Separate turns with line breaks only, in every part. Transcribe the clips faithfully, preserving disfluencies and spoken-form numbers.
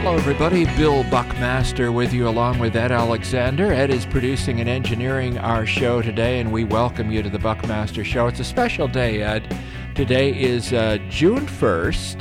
Hello, everybody. Bill Buckmaster with you, along with Ed Alexander. Ed is producing and engineering our show today, and we welcome you to the Buckmaster Show. It's a special day, Ed. Today is uh, June first,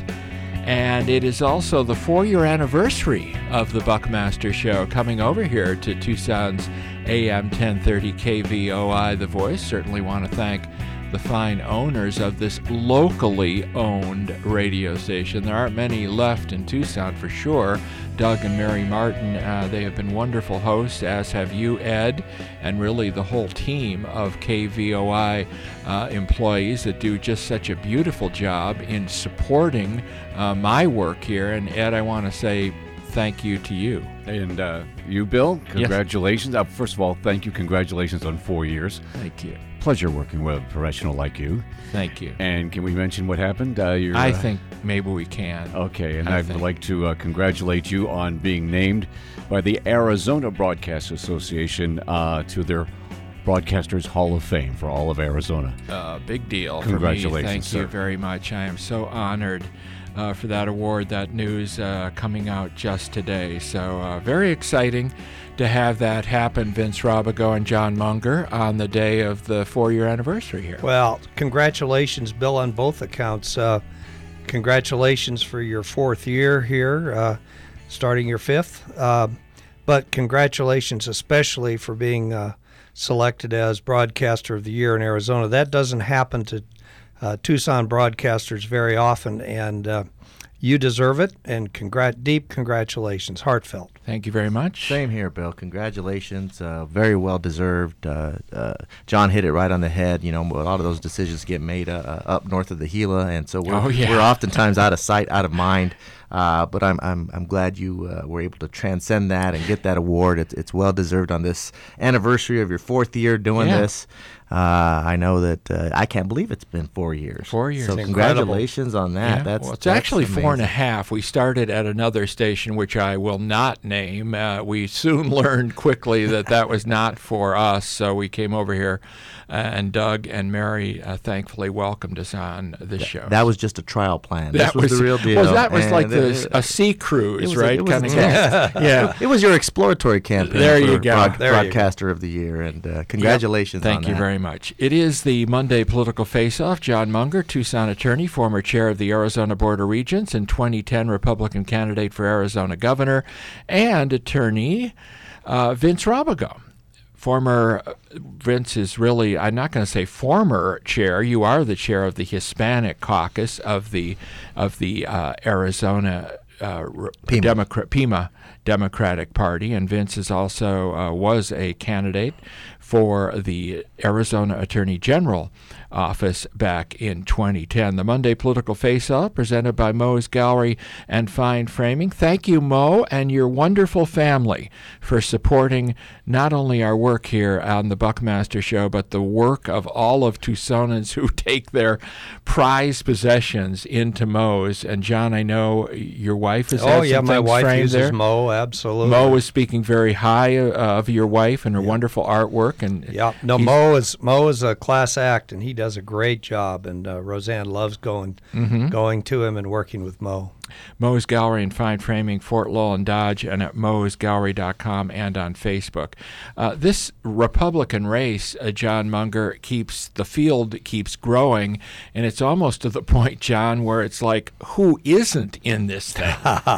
and it is also the four-year anniversary of the Buckmaster Show, coming over here to Tucson's A M ten thirty K V O I, The Voice. Certainly want to thank the fine owners of this locally owned radio station. There aren't many left in Tucson for sure. Doug and Mary Martin, uh, they have been wonderful hosts, as have you, Ed, and really the whole team of K V O I uh, employees that do just such a beautiful job in supporting uh, my work here. And Ed, I want to say thank you to you.
And uh, you, Bill, congratulations. Yes. Uh, first of all, thank you. Congratulations on four years.
Thank you.
Pleasure working with a professional like you.
Thank you.
And can we mention what happened? Uh, you're,
I
uh,
think maybe we can.
Okay, and
I
I'd
think.
like to uh, congratulate you on being named by the Arizona Broadcast Association uh, to their Broadcasters Hall of Fame for all of Arizona.
Uh, big deal.
Congratulations,
for me. Thank
sir.
you very much. I am so honored uh, for that award, that news uh, coming out just today. So uh, very exciting to have that happen, Vince Robigo and John Munger, on the day of the four-year anniversary here.
Well, congratulations, Bill, on both accounts. Uh, congratulations for your fourth year here, uh, starting your fifth. Uh, but congratulations especially for being uh, selected as Broadcaster of the Year in Arizona. That doesn't happen to uh, Tucson broadcasters very often, and uh, you deserve it, and congrat- deep congratulations, heartfelt.
Thank you very much.
Same here, Bill. Congratulations. Uh, very well deserved. Uh, uh, John hit it right on the head. You know, a lot of those decisions get made uh, up north of the Gila, and so we're,
oh, yeah.
we're oftentimes out of sight, out of mind. Uh, but I'm I'm I'm glad you uh, were able to transcend that and get that award. It's it's well deserved on this anniversary of your fourth year doing
yeah.
this. Uh, I know that uh, I can't believe it's been four years.
Four years.
So
It's
congratulations on that.
Yeah.
That's
well, it's
that's
actually four and a
amazing.
half. We started at another station, which I will not name. Uh, we soon learned quickly that that was not for us, so we came over here, uh, and Doug and Mary uh, thankfully welcomed us on this
That,
show.
that was just a trial plan.
That
this was, the real deal.
Well, that was
And
like
it-
the, a sea cruise,
it was a-
right?
it was a
Coming
test.
in. yeah.
It was your exploratory campaign.
There
for
you go.
broad-
There you go.
broadcaster of the year, and uh, congratulations
Yep.
on
Thank you
that.
very much. It is the Monday Political Face-Off. John Munger, Tucson attorney, former chair of the Arizona Board of Regents, and twenty ten Republican candidate for Arizona governor, and attorney uh, Vince Robigo. Former, uh, Vince is really, I'm not going to say former chair. You are the chair of the Hispanic caucus of the of the uh, Arizona uh,
Pima.
Democrat Pima Democratic Party, and Vince is also uh, was a candidate for the Arizona Attorney General office back in twenty ten. The Monday Political Face-Off, presented by Mo's Gallery and Fine Framing. Thank you, Mo, and your wonderful family for supporting not only our work here on the Buckmaster Show, but the work of all of Tucsonans who take their prized possessions into Mo's. And John, I know your wife has
Oh,
had
yeah,
some
my
things
wife
framed
uses
there.
Mo, absolutely.
Mo was speaking very high uh, of your wife and her wonderful artwork. And
Yeah, no,
he's-
Mo is Mo is a class act, and he does a great job. And uh, Roseanne loves going
Mhm.
going to him and working with Mo.
Mo's Gallery and Fine Framing, Fort Lowell and Dodge, and at mo's gallery dot com and on Facebook. Uh, this Republican race, uh, John Munger, keeps the field keeps growing, and it's almost to the point, John, where it's like, who isn't in this thing?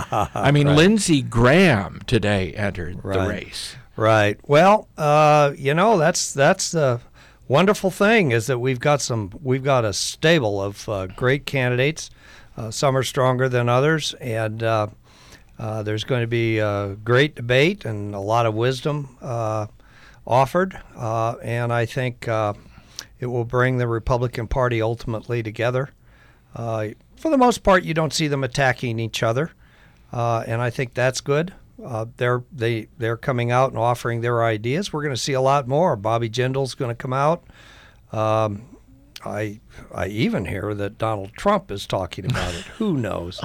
I mean,
Right.
Lindsey Graham today entered the
Right.
race.
Right. Well, uh, you know, that's that's the wonderful thing is that we've got some we've got a stable of uh, great candidates. Uh, some are stronger than others, and uh, uh, there's going to be a great debate and a lot of wisdom uh, offered. Uh, and I think uh, it will bring the Republican Party ultimately together. Uh, for the most part, you don't see them attacking each other, uh, and I think that's good. Uh, they're they they're coming out and offering their ideas. We're going to see a lot more. Bobby Jindal's going to come out. Um, I I even hear that Donald Trump is talking about it. Who knows?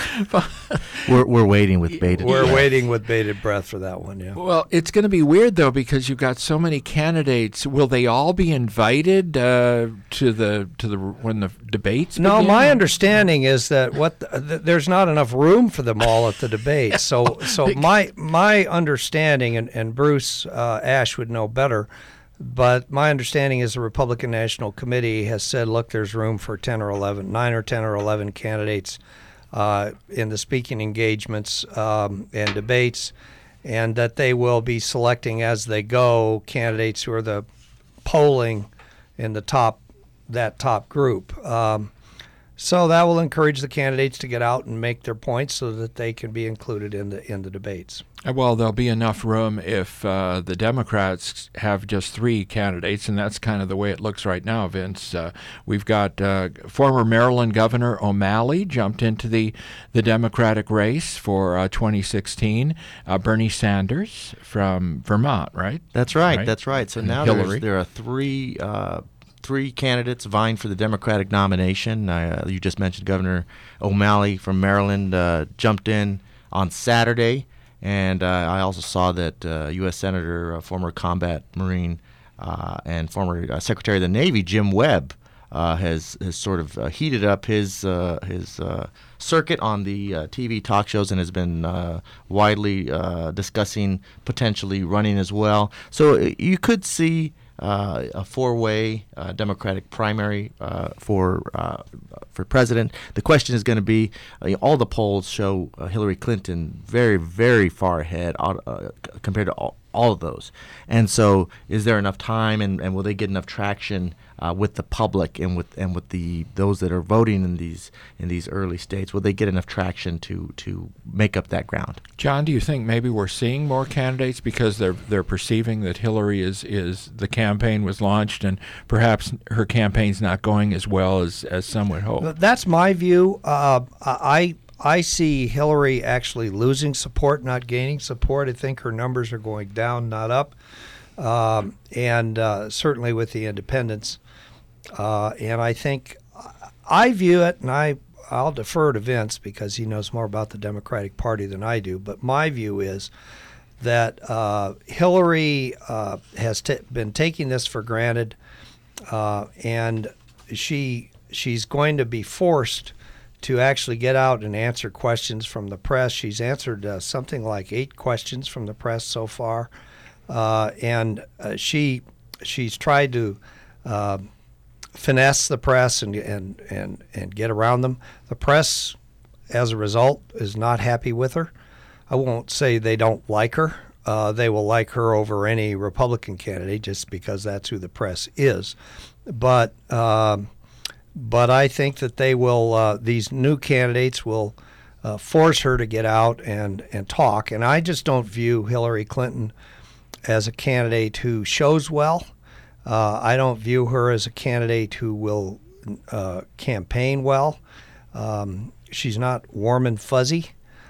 we're we're waiting with bated
We're
breath.
waiting with bated breath for that one, yeah.
Well, it's going to be weird, though, because you've got so many candidates. Will they all be invited uh, to the to the when the debates
No,
begin?
my understanding is that what the, th- there's not enough room for them all at the debate. So so my my understanding, and, and Bruce uh, Ash would know better, but my understanding is the Republican National Committee has said, look, there's room for ten or eleven, nine or ten or eleven candidates uh, in the speaking engagements um, and debates, and that they will be selecting as they go candidates who are the polling in the top that top group. Um, so that will encourage the candidates to get out and make their points so that they can be included in the in the debates.
Well, there'll be enough room if uh, the Democrats have just three candidates, and that's kind of the way it looks right now, Vince. Uh, we've got uh, former Maryland Governor O'Malley jumped into the, the Democratic race for uh, twenty sixteen. Uh, Bernie Sanders from Vermont, right?
That's right,
Right.
That's right. So
And
now
Hillary.
there's, there are three uh, three candidates vying for the Democratic nomination. Uh, you just mentioned Governor O'Malley from Maryland uh, jumped in on Saturday. And uh, I also saw that uh, U S Senator, uh, former combat Marine, uh, and former uh, Secretary of the Navy, Jim Webb, uh, has has sort of uh, heated up his uh, his uh, circuit on the uh, T V talk shows and has been uh, widely uh, discussing potentially running as well. So uh, you could see uh, a four-way uh, Democratic primary uh, for uh, for president. The question is going to be, uh, all the polls show uh, Hillary Clinton very, very far ahead uh, compared to all, all of those. And so is there enough time, and, and will they get enough traction uh, with the public and with and with the those that are voting in these in these early states? Will they get enough traction to to make up that ground?
John, do you think maybe we're seeing more candidates because they're they're perceiving that Hillary is, is the campaign was launched and perhaps her campaign's not going as well as, as some would hope?
That's my view. Uh, I I see Hillary actually losing support, not gaining support. I think her numbers are going down, not up, um, and uh, certainly with the independents. Uh, and I think I view it, and I I'll defer to Vince because he knows more about the Democratic Party than I do. But my view is that uh, Hillary uh, has t- been taking this for granted, uh, and she she's going to be forced to actually get out and answer questions from the press. She's answered uh, something like eight questions from the press so far, uh, and uh, she she's tried to uh, finesse the press and and and and get around them. The press, as a result, is not happy with her. I won't say they don't like her. Uh, they will like her over any Republican candidate just because that's who the press is. But um, but I think that they will. Uh, these new candidates will uh, force her to get out and and talk. And I just don't view Hillary Clinton as a candidate who shows well. Uh, I don't view her as a candidate who will uh, campaign well. Um, she's not warm and fuzzy.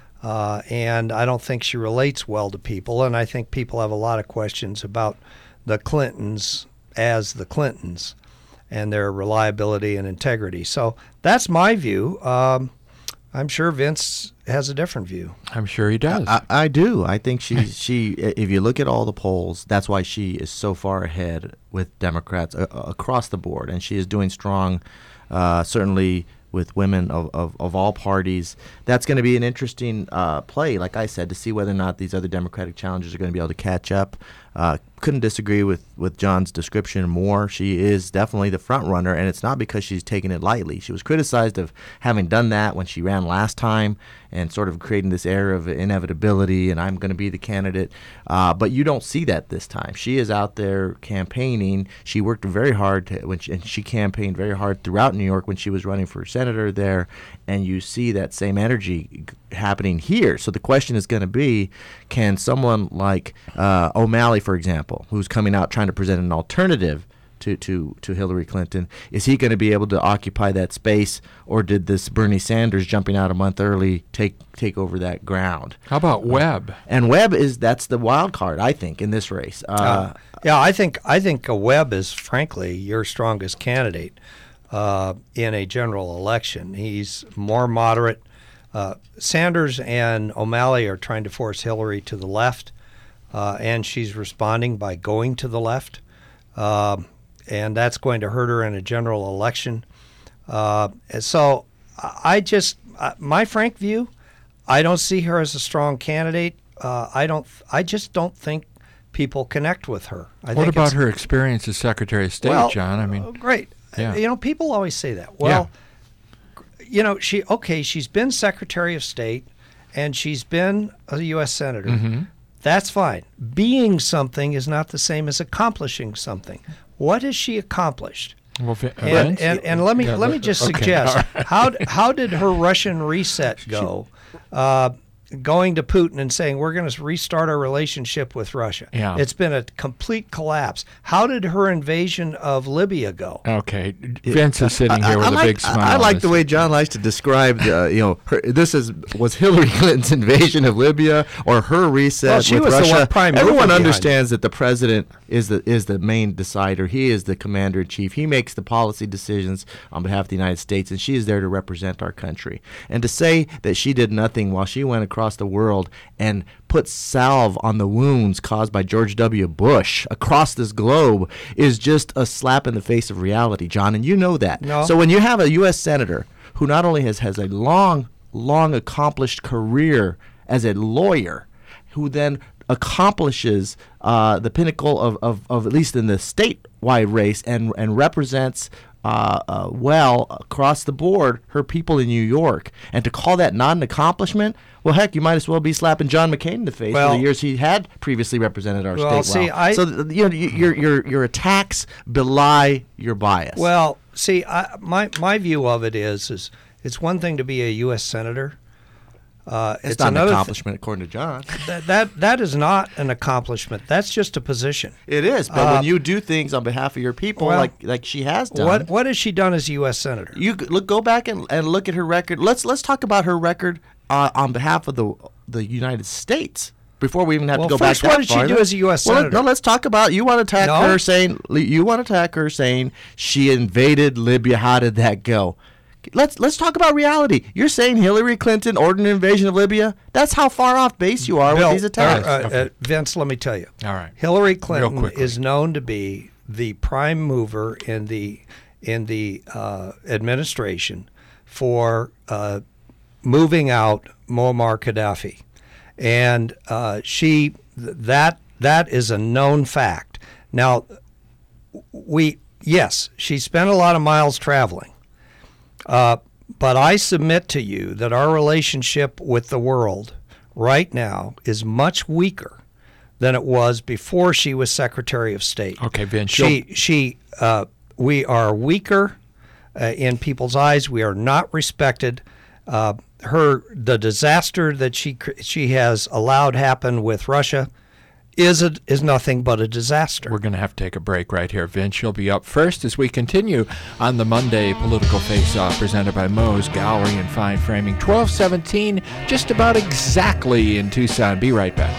Uh, and I don't think she relates well to people, and I think people have a lot of questions about the Clintons as the Clintons and their reliability and integrity. So that's my view. Um, I'm sure Vince has a different view.
I'm sure he does.
I, I do. I think she she. If you look at all the polls, that's why she is so far ahead with Democrats uh, across the board, and she is doing strong, uh, certainly with women of, of, of all parties. That's going to be an interesting uh, play, like I said, to see whether or not these other Democratic challengers are going to be able to catch up. Uh, couldn't disagree with, with John's description more. She is definitely the front runner, and it's not because she's taking it lightly. She was criticized of having done that when she ran last time and sort of creating this air of inevitability and I'm going to be the candidate. Uh, but you don't see that this time. She is out there campaigning. She worked very hard to, when she, and she campaigned very hard throughout New York when she was running for senator there, and you see that same energy happening here. So the question is going to be, can someone like uh, O'Malley, for example, who's coming out trying to present an alternative to, to, to Hillary Clinton. Is he going to be able to occupy that space, or did this Bernie Sanders jumping out a month early take take over that ground?
How about Webb?
Uh, and Webb is that's the wild card, I think, in this race. Uh,
uh, yeah, I think I think uh, Webb is frankly your strongest candidate uh, in a general election. He's more moderate. Uh, Sanders and O'Malley are trying to force Hillary to the left, uh, and she's responding by going to the left, uh, and that's going to hurt her in a general election. Uh, so I just, uh, my frank view, I don't see her as a strong candidate. Uh, I don't. I just don't think people connect with her. I
what
think
about her experience as Secretary of State,
well,
John? I mean,
uh, great.
Yeah.
You know, people always say that. Well. Yeah. You know, she okay. She's been Secretary of State, and she's been a U S Senator.
Mm-hmm.
That's fine. Being something is not the same as accomplishing something. What has she accomplished?
Well,
and, and and let me
yeah,
let me just
okay.
suggest
Right.
how how did her Russian reset go? Uh, going to Putin and saying we're going to restart our relationship with Russia.
Yeah.
It's been a complete collapse. How did her invasion of Libya go?
Okay, Vince is sitting here
I,
with
I
a
like,
big smile.
I, I
on
like
his
the way John likes to describe, uh, you know, her, this is was Hillary Clinton's invasion of Libya or her reset
Well, she
with
was the
Russia.
one prime mover
Everyone
behind
understands that the president is the is the main decider. He is the commander in chief. He makes the policy decisions on behalf of the United States, and she is there to represent our country. And to say that she did nothing while she went across the world and put salve on the wounds caused by George W. Bush across this globe is just a slap in the face of reality, John, and you know that.
No.
So when you have a U S senator who not only has, has a long, long accomplished career as a lawyer, who then accomplishes uh, the pinnacle of, of, of, at least in the statewide race, and, and represents Uh, uh, well across the board her people in New York, and to call that not an accomplishment, well, heck, you might as well be slapping John McCain in the face
Well,
for the years he had previously represented our
well,
state
see,
well.
I-
so th- you know, y- your your your attacks belie your bias.
Well, see, I, my my view of it is is it's one thing to be a U S senator. Uh,
it's,
it's
not an
another th-
accomplishment according to John.
that, that that is not an accomplishment. That's just a position.
It is, but
Uh,
when you do things on behalf of your people,
well,
like like she has done,
What what has she done as a U S senator?
you g- look go back and, and look at her record. Let's let's talk about her record uh, on behalf of the the United States before we even have
Well,
to go
first,
back.
what
that
did she
far.
do as a U S
Well, let-
senator?
no, let's talk about. You want to attack
No.
her saying you want to attack her saying she invaded Libya. How did that go? Let's let's talk about reality. You're saying Hillary Clinton ordered an invasion of Libya? That's how far off base you are
Bill,
with these attacks.
uh, uh,
Okay.
uh, Vince, let me tell you.
All right.
Hillary Clinton
quickly.
is known to be the prime mover in the in the uh, administration for uh, moving out Muammar Gaddafi, and uh, she that that is a known fact. Now, we yes, she spent a lot of miles traveling. Uh, but I submit to you that our relationship with the world right now is much weaker than it was before she was Secretary of State.
Okay, Vince.
She, she, uh, we are weaker uh, in people's eyes. We are not respected. Uh, her, the disaster that she she has allowed happen with Russia is a, is nothing but a disaster.
We're going to have to take a break right here. Vince, you'll be up first as we continue on the Monday Political Face-Off presented by Moe's Gallery and Fine Framing. twelve seventeen, just about exactly in Tucson. Be right back.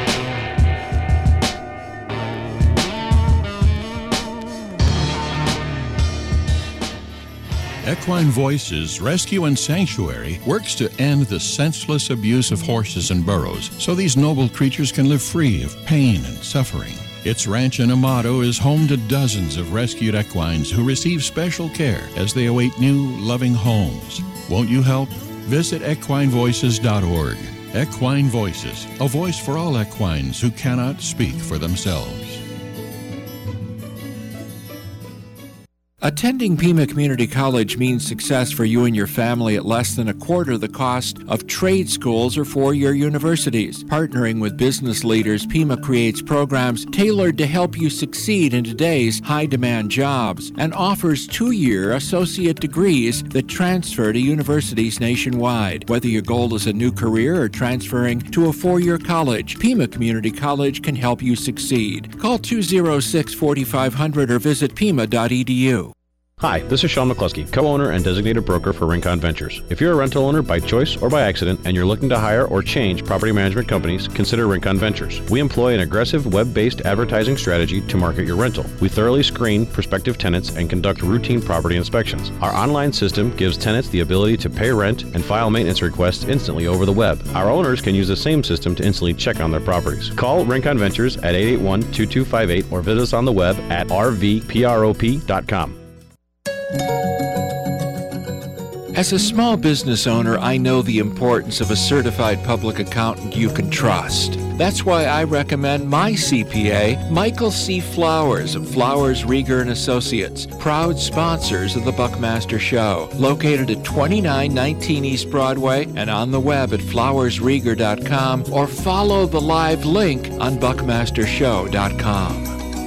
Equine Voices Rescue and Sanctuary works to end the senseless abuse of horses and burros so these noble creatures can live free of pain and suffering. Its ranch in Amado is home to dozens of rescued equines who receive special care as they await new, loving homes. Won't you help? Visit equine voices dot org. Equine Voices, a voice for all equines who cannot speak for themselves.
Attending Pima Community College means success for you and your family at less than a quarter the cost of trade schools or four-year universities. Partnering with business leaders, Pima creates programs tailored to help you succeed in today's high-demand jobs and offers two-year associate degrees that transfer to universities nationwide. Whether your goal is a new career or transferring to a four-year college, Pima Community College can help you succeed. Call two oh six, four five zero zero or visit pima dot e d u.
Hi, this is Sean McCluskey, co-owner and designated broker for Rincon Ventures. If you're a rental owner by choice or by accident and you're looking to hire or change property management companies, consider Rincon Ventures. We employ an aggressive web-based advertising strategy to market your rental. We thoroughly screen prospective tenants and conduct routine property inspections. Our online system gives tenants the ability to pay rent and file maintenance requests instantly over the web. Our owners can use the same system to instantly check on their properties. Call Rincon Ventures at eight eight one, two two five eight or visit us on the web at r v prop dot com.
As a small business owner, I know the importance of a certified public accountant you can trust. That's why I recommend my C P A, Michael C. Flowers of Flowers, Rieger and Associates, proud sponsors of the Buckmaster Show. Located at twenty-nine nineteen East Broadway and on the web at flowers rieger dot com or follow the live link on buckmaster show dot com.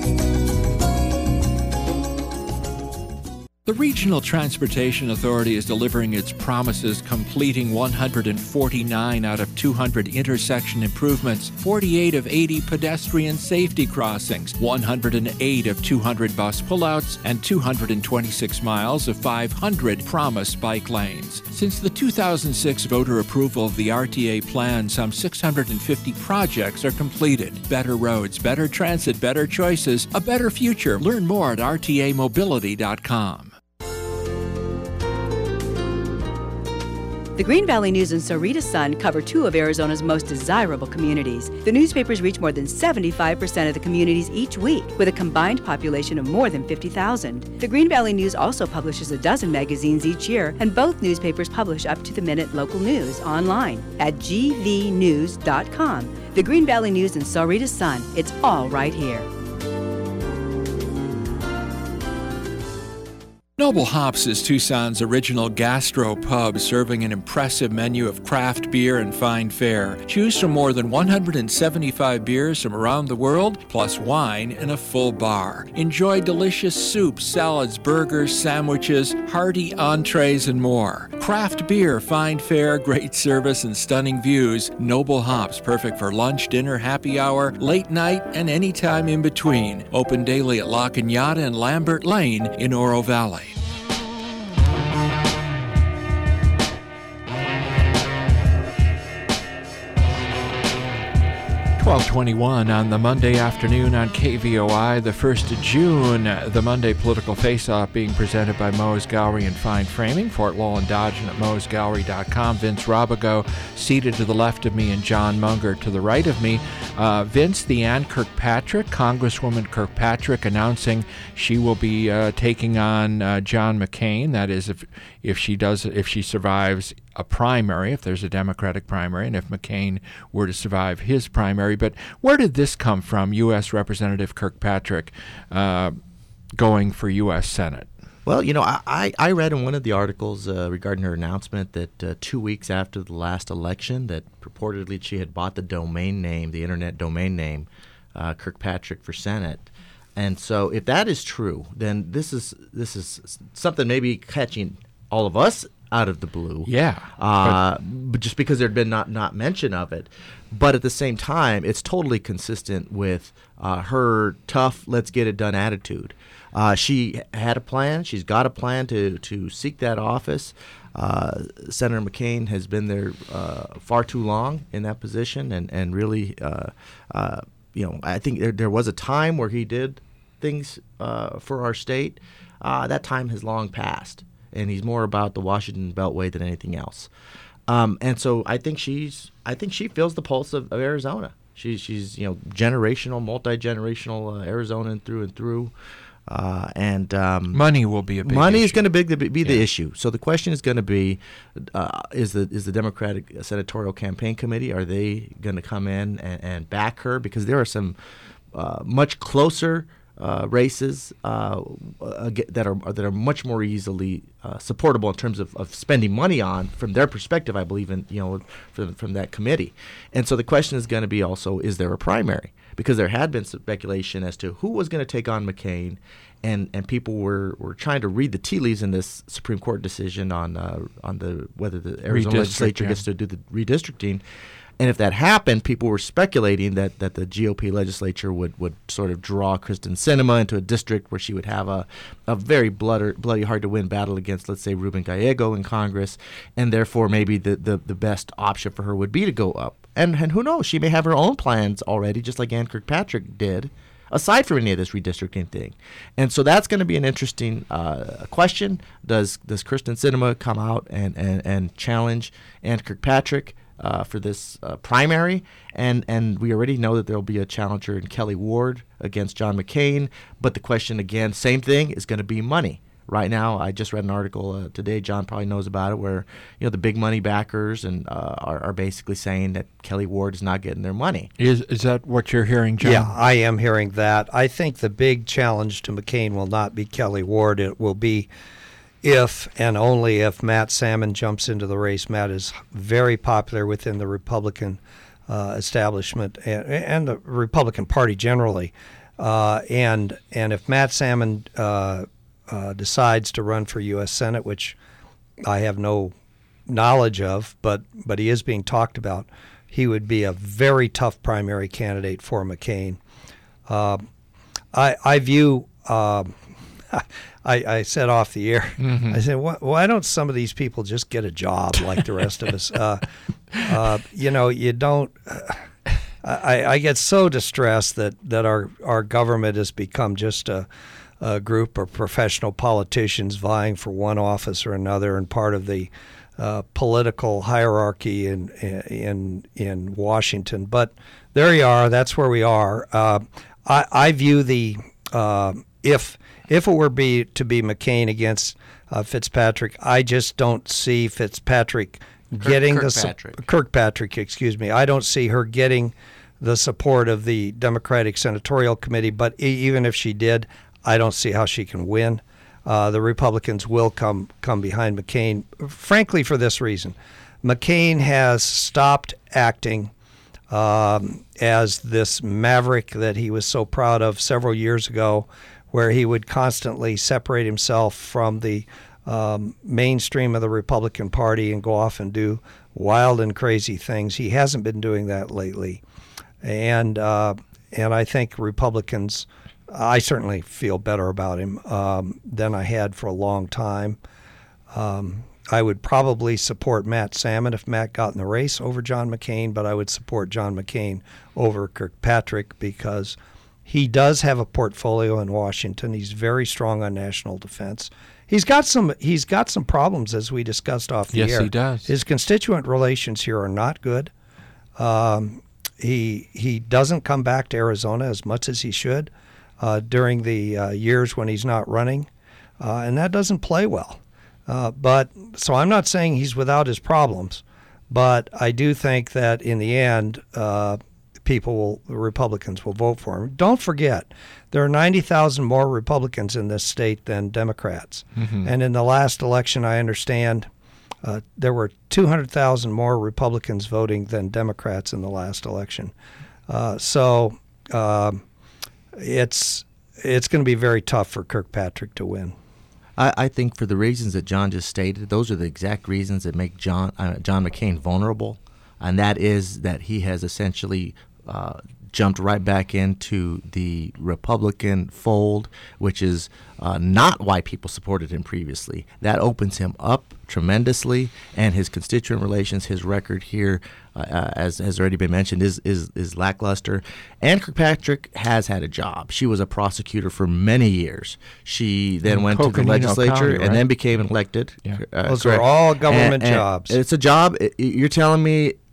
The Regional Transportation Authority is delivering its promises, completing one hundred forty-nine out of two hundred intersection improvements, forty-eight of eighty pedestrian safety crossings, one hundred eight of two hundred bus pullouts, and two hundred twenty-six miles of five hundred promised bike lanes. Since the two thousand six voter approval of the R T A plan, some six hundred fifty projects are completed. Better roads, better transit, better choices, a better future. Learn more at r t a mobility dot com.
The Green Valley News and Sahuarita Sun cover two of Arizona's most desirable communities. The newspapers reach more than seventy-five percent of the communities each week, with a combined population of more than fifty thousand. The Green Valley News also publishes a dozen magazines each year, and both newspapers publish up-to-the-minute local news online at g v news dot com. The Green Valley News and Sahuarita Sun, it's all right here.
Noble Hops is Tucson's original gastro pub, serving an impressive menu of craft beer and fine fare. Choose from more than one hundred seventy-five beers from around the world, plus wine and a full bar. Enjoy delicious soups, salads, burgers, sandwiches, hearty entrees, and more. Craft beer, fine fare, great service, and stunning views. Noble Hops, perfect for lunch, dinner, happy hour, late night, and any time in between. Open daily at La Cañada and Lambert Lane in Oro Valley. twelve twenty-one on the Monday afternoon on K V O I, the first of June, the Monday Political Face-Off being presented by Moe's Gallery and Fine Framing, Fort Lowell and Dodge, and at moes gallery dot com. Vince Robigo seated to the left of me and John Munger to the right of me. Uh, Vince, the Ann Kirkpatrick, Congresswoman Kirkpatrick, announcing she will be uh, taking on uh, John McCain. That is, if if she does, if she survives a primary, if there's a Democratic primary, and if McCain were to survive his primary. But where did this come from, U S Representative Kirkpatrick uh, going for U S Senate?
Well, you know, I, I read in one of the articles uh, regarding her announcement that uh, two weeks after the last election that purportedly she had bought the domain name, the internet domain name, uh, Kirkpatrick for Senate. And so if that is true, then this is this is something maybe catching all of us out of the blue.
Yeah.
Uh, but, but just because there'd been not, not mention of it. But at the same time, it's totally consistent with uh, her tough, let's get it done attitude. Uh, she had a plan. She's got a plan to, to seek that office. Uh, Senator McCain has been there uh, far too long in that position. And, and really, uh, uh, you know, I think there, there was a time where he did things uh, for our state. Uh, that time has long passed. And he's more about the Washington Beltway than anything else. Um, and so I think she's, I think she feels the pulse of, of Arizona. She's, she's, you know, generational, multi-generational uh, Arizonan through and through. Uh, and um,
money will be a big
money
issue.
is going to be, be the
yeah.
issue. So the question is going to be: uh, is the is the Democratic Senatorial Campaign Committee, are they going to come in and, and back her? Because there are some uh, much closer uh, races uh, uh, that are that are much more easily uh, supportable in terms of, of spending money on from their perspective. I believe in you know from from that committee, and so the question is going to be also, is there a primary? Because there had been speculation as to who was going to take on McCain, and, and people were, were trying to read the tea leaves in this Supreme Court decision on uh, on the whether the Arizona legislature
yeah.
gets to do the redistricting. And if that happened, people were speculating that, that the G O P legislature would, would sort of draw Kristen Sinema into a district where she would have a, a very bloody, bloody hard-to-win battle against, let's say, Ruben Gallego in Congress, and therefore maybe the, the, the best option for her would be to go up. And, and who knows, she may have her own plans already, just like Ann Kirkpatrick did, aside from any of this redistricting thing. And so that's going to be an interesting uh, question. Does does Kristen Sinema come out and, and, and challenge Ann Kirkpatrick Uh, for this uh, primary, and and we already know that there will be a challenger in Kelly Ward against John McCain, but the question again, same thing, is going to be money. Right now, I just read an article uh, today, John probably knows about it, where you know the big money backers and uh, are, are basically saying that Kelly Ward is not getting their money.
Is is that what you're hearing, John?
Yeah, I am hearing that. I think the big challenge to McCain will not be Kelly Ward. It will be if and only if Matt Salmon jumps into the race. Matt is very popular within the Republican uh, establishment and, and the Republican Party generally. Uh, and and if Matt Salmon uh, uh, decides to run for U S Senate, which I have no knowledge of, but, but he is being talked about, he would be a very tough primary candidate for McCain. Uh, I, I view... Uh, I, I said off the air, mm-hmm. I said, why, why don't some of these people just get a job like the rest of us? Uh, uh, you know, you don't. Uh, I, I get so distressed that, that our, our government has become just a, a group of professional politicians vying for one office or another and part of the uh, political hierarchy in, in, in Washington. But there you are. That's where we are. Uh, I, I view the uh, if. If it were be to be McCain against uh, Fitzpatrick, I just don't see Fitzpatrick getting
Kirk,
the
Kirkpatrick.
Su- Kirkpatrick, excuse me. I don't see her getting the support of the Democratic Senatorial Committee. But e- even if she did, I don't see how she can win. Uh, the Republicans will come come behind McCain, frankly, for this reason: McCain has stopped acting um, as this maverick that he was so proud of several years ago, where he would constantly separate himself from the um, mainstream of the Republican Party and go off and do wild and crazy things. He hasn't been doing that lately. And uh, and I think Republicans, I certainly feel better about him um, than I had for a long time. Um, I would probably support Matt Salmon if Matt got in the race over John McCain, but I would support John McCain over Kirkpatrick because he does have a portfolio in Washington. He's very strong on national defense. He's got some. He's got some problems, as we discussed off the
yes,
air.
Yes, he does.
His constituent relations here are not good. Um, he he doesn't come back to Arizona as much as he should uh, during the uh, years when he's not running, uh, and that doesn't play well. Uh, but so I'm not saying he's without his problems, but I do think that in the end, Uh, people will, the Republicans will vote for him. Don't forget, there are ninety thousand more Republicans in this state than Democrats. Mm-hmm. And in the last election, I understand uh, there were two hundred thousand more Republicans voting than Democrats in the last election. Uh, so uh, it's it's going to be very tough for Kirkpatrick to win.
I, I think for the reasons that John just stated, those are the exact reasons that make John uh, John McCain vulnerable, and that is that he has essentially uh, jumped right back into the Republican fold, which is uh, not why people supported him previously. That opens him up tremendously, and his constituent relations, his record here, uh, as has already been mentioned, is, is is lackluster. Ann Kirkpatrick has had a job. She was a prosecutor for many years. She then
In
went to the
Coconino
legislature
County,
and
right?
then became elected.
Yeah.
Uh,
Those
correct.
are all government
And- and
jobs.
It's a job. You're telling me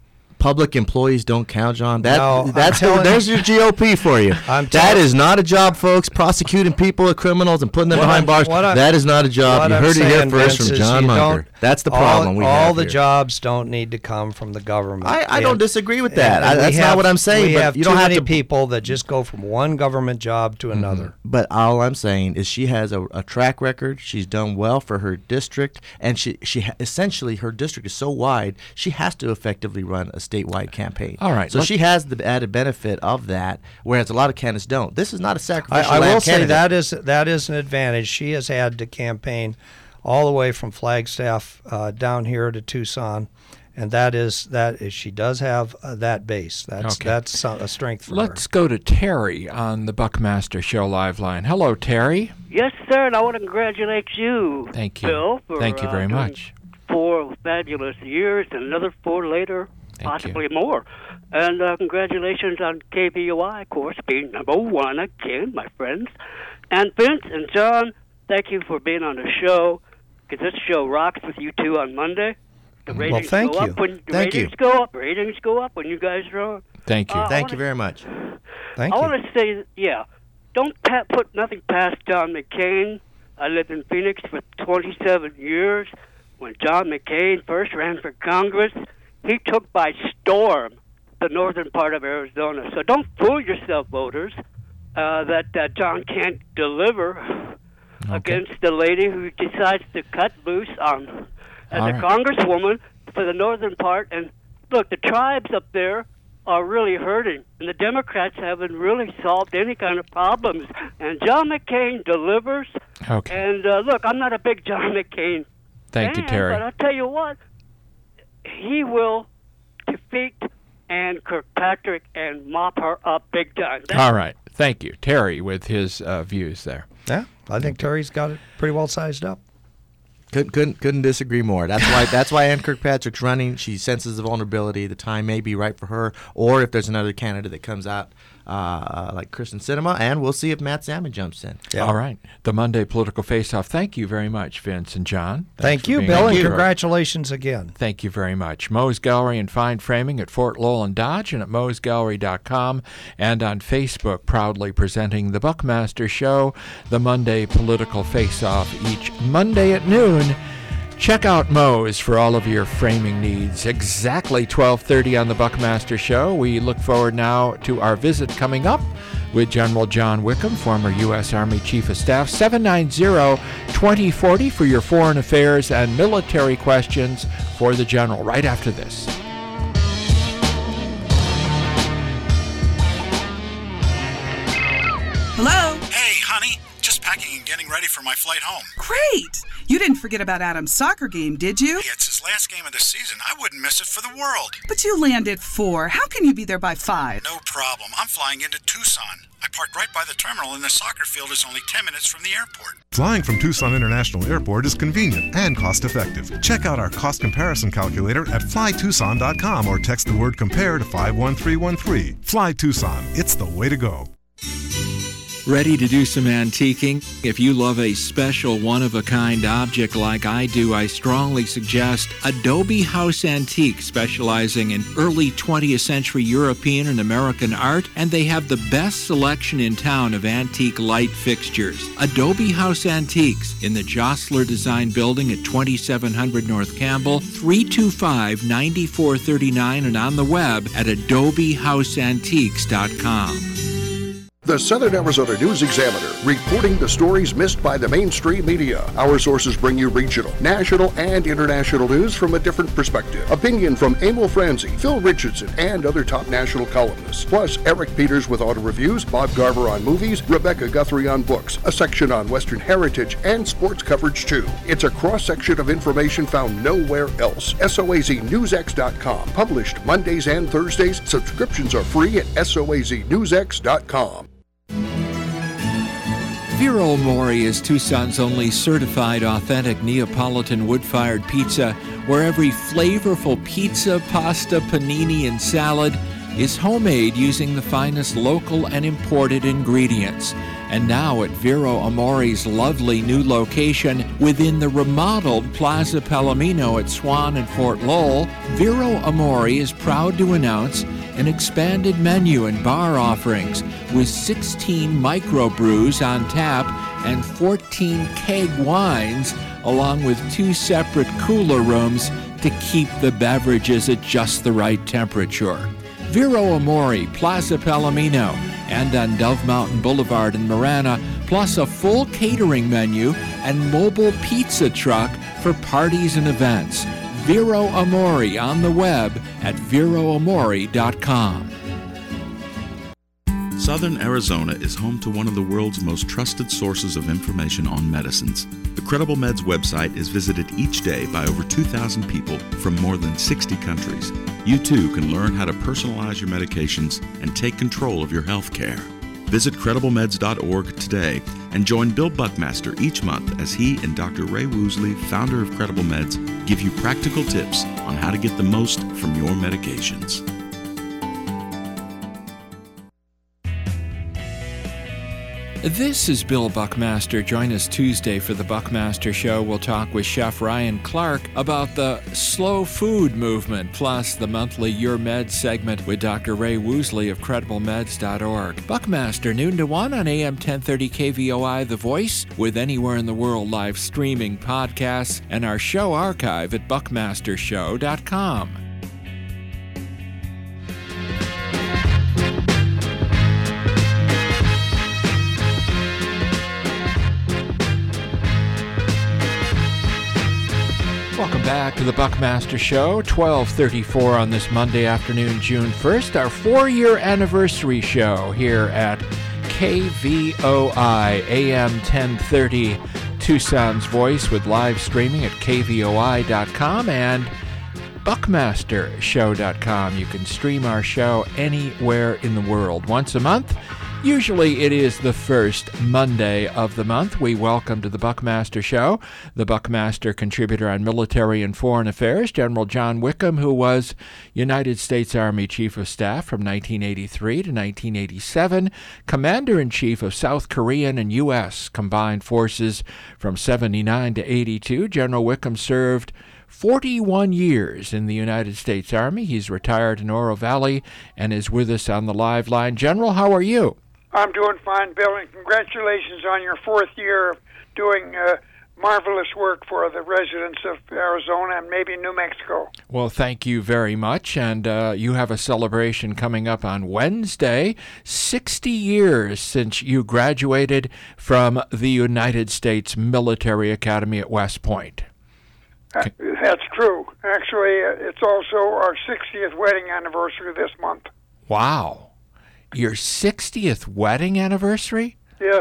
public employees don't count, John. That
No,
that's
I'm telling
there's
you.
your G O P for you.
I'm
that
telling-
is not a job, folks. Prosecuting people, criminals, and putting them
What
behind
I'm-
bars.
what I'm-
That is not a job.
What
You
I'm
heard it here
saying,
first
Vince,
from
is
John
you
Munger.
don't-
That's the
all-
problem we
all
have
the
here.
jobs don't need to come from the government.
I, I
And-
don't disagree with that.
and
I,
we
that's
have-
not what I'm saying.
We
but
have
you
too
don't have
many
to.
people that just go from one government job to another.
But all I'm saying is she has a, a track record. She's done well for her district, and she she ha- essentially her district is so wide she has to effectively run a statewide campaign.
All right,
so
let's-
she has the added benefit of that, whereas a lot of candidates don't. This is not a
I,
sacrificial
I
lamb
will say
candidate.
that is that is an advantage. She has had to campaign all the way from Flagstaff uh, down here to Tucson, and that is that is she does have uh, that base. That's
Okay.
that's a a strength for
Let's
her.
go to Terry on the Buckmaster Show live line. Hello, Terry.
Yes, sir, and I want to congratulate you,
Thank you.
Bill, for
Thank you
uh,
very
doing
much.
four fabulous years and another four later,
Thank
possibly more. And uh, congratulations on K B O I, of course, being number one again, my friends. And Vince and John, thank you for being on the show, because this show rocks with you two on Monday. The
Well,
ratings
thank
go
you.
up when the
Thank you.
ratings go up. Ratings go up when you guys are on.
Thank you.
Uh,
Thank
I
you
wanna-
very much.
Thank
I
you.
want to say, yeah, don't pa- put nothing past John McCain. I lived in Phoenix for twenty-seven years. When John McCain first ran for Congress, he took by storm the northern part of Arizona. So don't fool yourself, voters, uh, that uh, John can't deliver against the lady who decides to cut loose on as
All
a
right.
congresswoman for the northern part. And look, the tribes up there are really hurting, and the Democrats haven't really solved any kind of problems. And John McCain delivers.
Okay.
And uh, look, I'm not a big John McCain
Thank you,
fan,
Terry.
but I'll tell you what, he will defeat Ann Kirkpatrick and mop her up big time. That's
All right. Thank you, Terry, with his uh, views there.
Yeah, I think Terry's got it pretty well sized up.
Couldn't, couldn't couldn't disagree more. That's why that's why Ann Kirkpatrick's running. She senses the vulnerability. The time may be right for her, or if there's another candidate that comes out uh, like Kristen Sinema, and we'll see if Matt Salmon jumps in.
All right. The Monday Political Face-Off. Thank you very much, Vince and John. Thanks
Thank
for
you,
being
Bill,
on
and
the show.
congratulations again.
Thank you very much. Moe's Gallery and Fine Framing at Fort Lowell and Dodge and at moes gallery dot com and on Facebook, proudly presenting the Buckmaster Show, the Monday Political Face-Off each Monday at noon. Check out Moe's for all of your framing needs. Exactly twelve thirty on the Buckmaster Show. We look forward now to our visit coming up with General John Wickham, former U S Army Chief of Staff. seven nine zero, two zero four zero for your foreign affairs and military questions for the General right after this.
Hello?
Hey, honey. Just packing and getting ready for my flight home.
Great! You didn't forget about Adam's soccer game, did you?
Hey, it's his last game of the season. I wouldn't miss it for the world.
But you land at four. How can you be there by five?
No problem. I'm flying into Tucson. I parked right by the terminal, and the soccer field is only ten minutes from the airport.
Flying from Tucson International Airport is convenient and cost-effective. Check out our cost comparison calculator at fly tucson dot com or text the word compare to five one three one three. Fly Tucson. It's the way to go.
Ready to do some antiquing? If you love a special, one-of-a-kind object like I do, I strongly suggest Adobe House Antique, specializing in early twentieth century European and American art, and they have the best selection in town of antique light fixtures. Adobe House Antiques in the Jostler Design Building at twenty-seven hundred North Campbell, three two five, nine four three nine, and on the web at adobe house antiques dot com.
The Southern Arizona News Examiner, reporting the stories missed by the mainstream media. Our sources bring you regional, national, and international news from a different perspective. Opinion from Emil Franzi, Phil Richardson, and other top national columnists. Plus, Eric Peters with auto reviews, Bob Garver on movies, Rebecca Guthrie on books, a section on Western heritage, and sports coverage too. It's a cross-section of information found nowhere else. S O A Z news x dot com. Published Mondays and Thursdays. Subscriptions are free at S O A Z news x dot com.
Vero Mori is Tucson's only certified authentic Neapolitan wood-fired pizza, where every flavorful pizza, pasta, panini, and salad is homemade using the finest local and imported ingredients. And now at Vero Amore's lovely new location within the remodeled Plaza Palomino at Swan and Fort Lowell, Vero Amore is proud to announce an expanded menu and bar offerings with sixteen microbrews on tap and fourteen keg wines, along with two separate cooler rooms to keep the beverages at just the right temperature. Vero Amore, Plaza Palomino, and on Dove Mountain Boulevard in Marana, plus a full catering menu and mobile pizza truck for parties and events. Vero Amore on the web at vero amore dot com.
Southern Arizona is home to one of the world's most trusted sources of information on medicines. The Credible Meds website is visited each day by over two thousand people from more than sixty countries. You too can learn how to personalize your medications and take control of your health care. Visit credible meds dot org today and join Bill Buckmaster each month as he and Doctor Ray Woosley, founder of Credible Meds, give you practical tips on how to get the most from your medications.
This is Bill Buckmaster. Join us Tuesday for the Buckmaster Show. We'll talk with Chef Ryan Clark about the slow food movement, plus the monthly Your Med segment with Doctor Ray Woosley of credible meds dot org. Buckmaster, noon to one on A M ten thirty K V O I, The Voice, with Anywhere in the World live streaming podcasts and our show archive at buckmaster show dot com. Welcome back to the Buckmaster Show, twelve thirty-four on this Monday afternoon, June first, our four-year anniversary show here at K V O I, A M ten thirty, Tucson's Voice, with live streaming at K V O I dot com and buckmaster show dot com. You can stream our show anywhere in the world. Once a month, usually it is the first Monday of the month, we welcome to the Buckmaster Show the Buckmaster contributor on military and foreign affairs, General John Wickham, who was United States Army Chief of Staff from nineteen eighty-three to nineteen eighty-seven, Commander-in-Chief of South Korean and U S Combined Forces from seventy-nine to eighty-two. General Wickham served forty-one years in the United States Army. He's retired in Oro Valley and is with us on the live line. General, how are you?
I'm doing fine, Bill, and congratulations on your fourth year of doing uh, marvelous work for the residents of Arizona and maybe New Mexico.
Well, thank you very much, and uh, you have a celebration coming up on Wednesday, sixty years since you graduated from the United States Military Academy at West Point.
Uh, that's true. Actually, uh, it's also our sixtieth wedding anniversary this month.
Wow. Your sixtieth wedding anniversary?
Yes.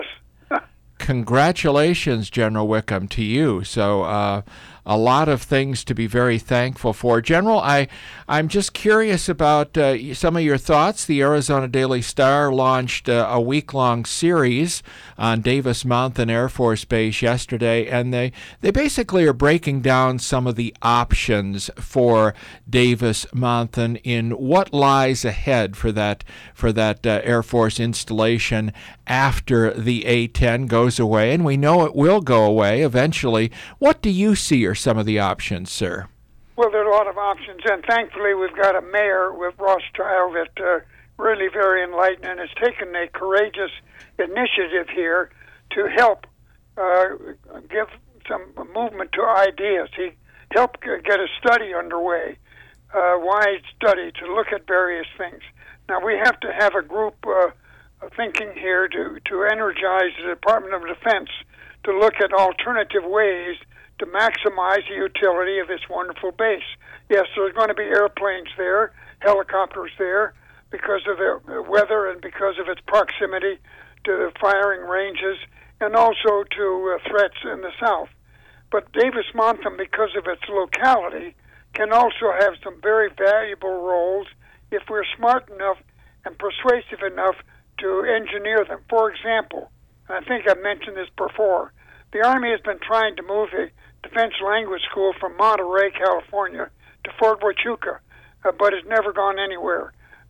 Congratulations, General Wickham, to you. So uh, a lot of things to be very thankful for. General, I, I'm just curious about uh, some of your thoughts. The Arizona Daily Star launched uh, a week-long series on Davis Monthan Air Force Base yesterday, and they, they basically are breaking down some of the options for Davis Monthan in what lies ahead for that, for that uh, Air Force installation after the A ten goes away, and we know it will go away eventually. What do you see are some of the options, sir?
Well, there are a lot of options, and thankfully we've got a mayor with Rothschild that uh, really very enlightened and has taken a courageous initiative here to help uh, give some movement to ideas. He helped get a study underway, a wide study to look at various things. Now, we have to have a group uh, thinking here to, to energize the Department of Defense to look at alternative ways to maximize the utility of this wonderful base. Yes, there's going to be airplanes there, helicopters there, because of the weather and because of its proximity to the firing ranges and also to uh, threats in the south. But Davis Monthan, because of its locality, can also have some very valuable roles if we're smart enough and persuasive enough to engineer them. For example, and I think I've mentioned this before, the Army has been trying to move the Defense Language School from Monterey, California, to Fort Huachuca, uh, but it's never gone anywhere.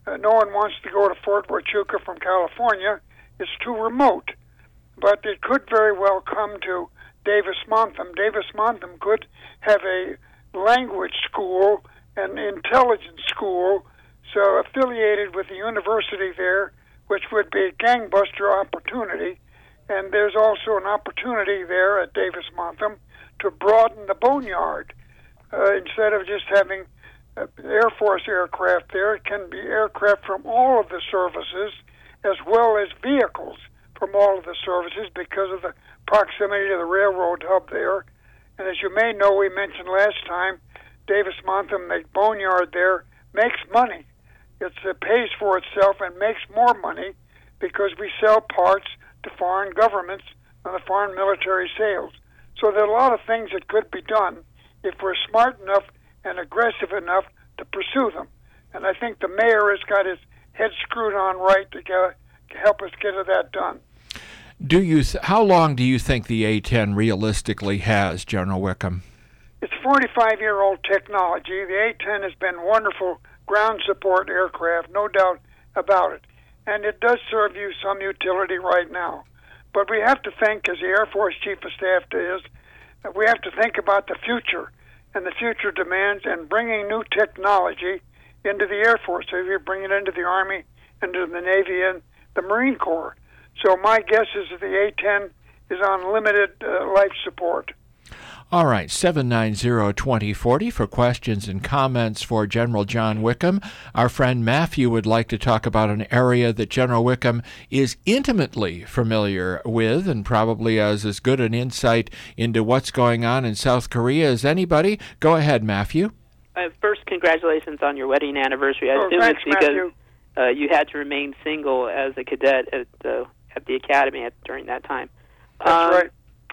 Uh, no one wants to go to Fort Huachuca from California. It's too remote. But it could very well come to Davis-Monthan. Davis-Monthan could have a language school, an intelligence school, so affiliated with the university there, which would be a gangbuster opportunity. And there's also an opportunity there at Davis-Monthan to broaden the boneyard. Uh, instead of just having uh, Air Force aircraft there, it can be aircraft from all of the services as well as vehicles from all of the services because of the proximity to the railroad hub there. And as you may know, we mentioned last time, Davis-Monthan, the boneyard there, makes money. It uh, pays for itself and makes more money because we sell parts to foreign governments and the foreign military sales. So there are a lot of things that could be done if we're smart enough and aggressive enough to pursue them. And I think the mayor has got his head screwed on right to, get, to help us get that done.
Do you? Th- how long do you think the A ten realistically has, General Wickham?
It's forty-five-year-old technology. The A ten has been wonderful ground support aircraft, no doubt about it. And it does serve you some utility right now. But we have to think, as the Air Force Chief of Staff is, that we have to think about the future and the future demands and bringing new technology into the Air Force. So you bring it into the Army, into the Navy, and the Marine Corps. So my guess is that the A ten is on limited uh, life support.
All right, seven nine zero, two zero four zero for questions and comments for General John Wickham. Our friend Matthew would like to talk about an area that General Wickham is intimately familiar with and probably has as good an insight into what's going on in South Korea as anybody. Go ahead, Matthew.
Uh, first, congratulations on your wedding anniversary. I
oh,
assume
thanks,
it's because
Matthew.
Uh, you had to remain single as a cadet at, uh, at the academy at, during that time.
That's
um,
right.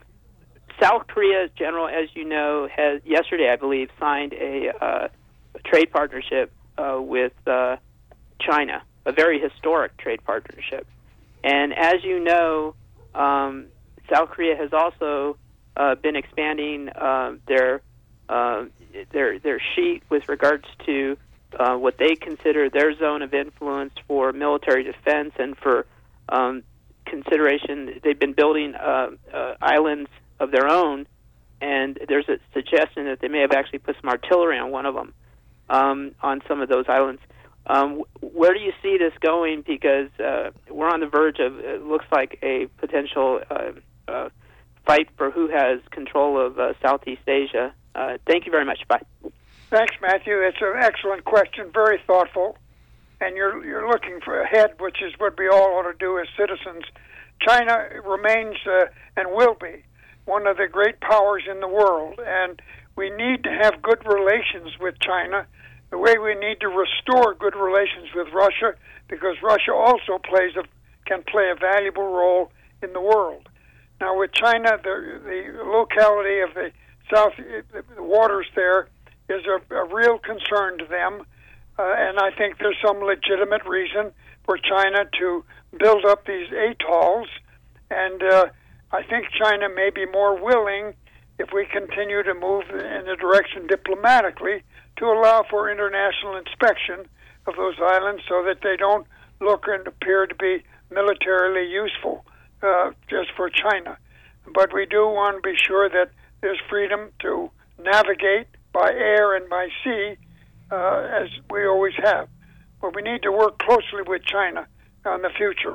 South Korea, General, as you know, has yesterday, I believe, signed a, uh, a trade partnership uh, with uh, China, a very historic trade partnership. And as you know, um, South Korea has also uh, been expanding uh, their uh, their their sheet with regards to uh, what they consider their zone of influence for military defense and for um, consideration. They've been building uh, uh, islands of their own, and there's a suggestion that they may have actually put some artillery on one of them, um, on some of those islands. Um, where do you see this going? Because uh, we're on the verge of, it looks like, a potential uh, uh, fight for who has control of uh, Southeast Asia. Uh, thank you very much. Bye.
Thanks, Matthew. It's an excellent question, very thoughtful, and you're you're looking for ahead, which is what we all ought to do as citizens. China remains uh, and will be one of the great powers in the world, and we need to have good relations with China the way we need to restore good relations with Russia, because Russia also plays a, can play a valuable role in the world. Now, with China, the, the locality of the South, the waters there is a, a real concern to them, uh, and I think there's some legitimate reason for China to build up these atolls, and uh, I think China may be more willing, if we continue to move in the direction diplomatically, to allow for international inspection of those islands so that they don't look and appear to be militarily useful uh, just for China. But we do want to be sure that there's freedom to navigate by air and by sea, uh, as we always have. But we need to work closely with China on the future.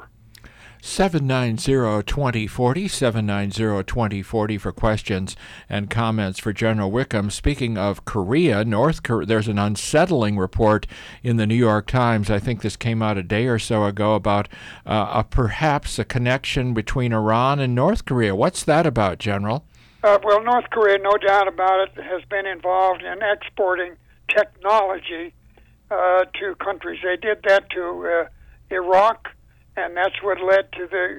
seven nine zero, two zero four zero, seven nine zero, two zero four zero for questions and comments for General Wickham. Speaking of Korea, North Korea, there's an unsettling report in the New York Times, I think this came out a day or so ago, about uh, a, perhaps a connection between Iran and North Korea. What's that about, General?
Uh, well, North Korea, no doubt about it, has been involved in exporting technology uh, to countries. They did that to uh, Iraq, and that's what led to the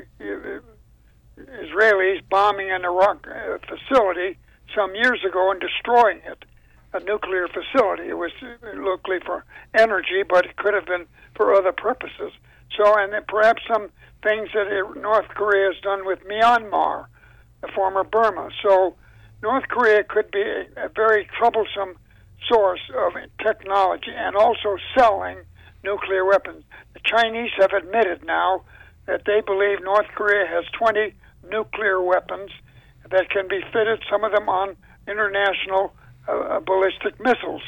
uh, Israelis bombing an Iraq uh, facility some years ago and destroying it, a nuclear facility. It was locally for energy, but it could have been for other purposes. So, and then perhaps some things that North Korea has done with Myanmar, the former Burma. So North Korea could be a, a very troublesome source of technology and also selling nuclear weapons. The Chinese have admitted now that they believe North Korea has twenty nuclear weapons that can be fitted, some of them on international uh, ballistic missiles.